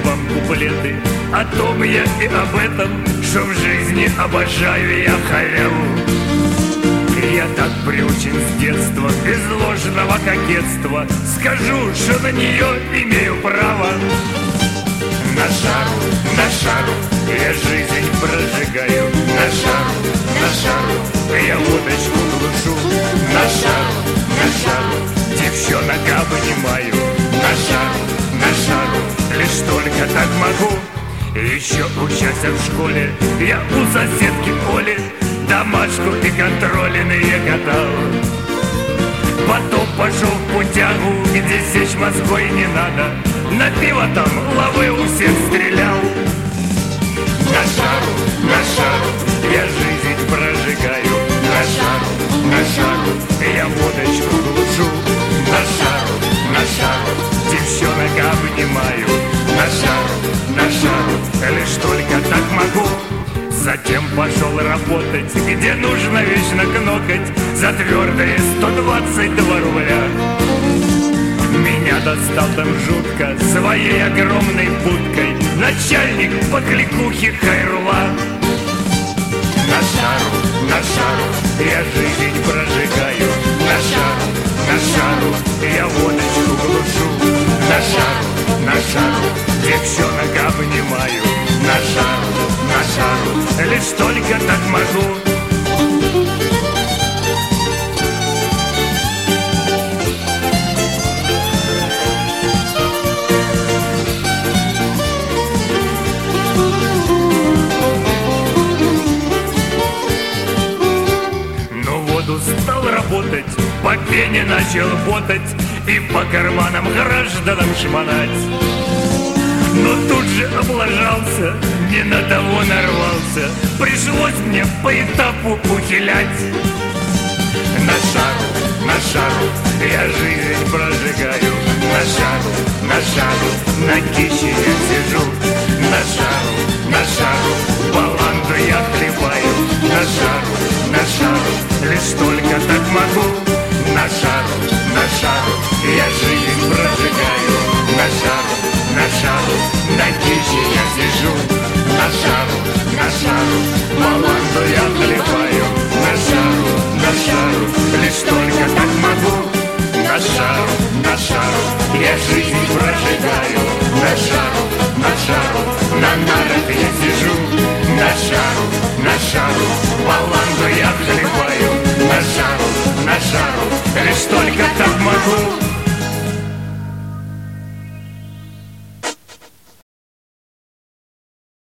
вам куплеты о том я и об этом, что в жизни обожаю я халяву. Я так приучен с детства, без ложного кокетства, скажу, что на нее имею право. На шару я жизнь прожигаю. На шару я водочку глушу. На шару девчонок обнимаю. На шару лишь только так могу. Еще учась в школе, я у соседки Оли домашку и контрольные катал. Потом пошел в путягу, где сечь Москвой не надо. На пиво там лавы у всех стрелял. На шару я жизнь прожигаю. На шару я водочку глушу. На шару девчонок обнимаю. На шару лишь только так могу. Затем пошел работать, где нужно вечно кнокать за твердые 122 рубля. Меня достал там жутко своей огромной будкой начальник по кликухе Хайрула. На шару я жизнь прожигаю. На шару я водочку глушу. На шару девчонок обнимаю. На шару лишь только так могу. Ну вот устал работать, по пене начал ботать и по карманам гражданам шмонать. Но тут же облажался, не на того нарвался, пришлось мне по этапу ухилять. На шару я жизнь прожигаю. На шару на кище я сижу. На шару баланду я хлебаю. На шару лишь только так могу. На шару я жизнь прожигаю. На шару на кище я сижу. На шару баланду я хлебаю. На шару лишь только так могу. На шару я жизнь прожигаю. На шару на нарах я сижу. На шару баланду я хлебаю.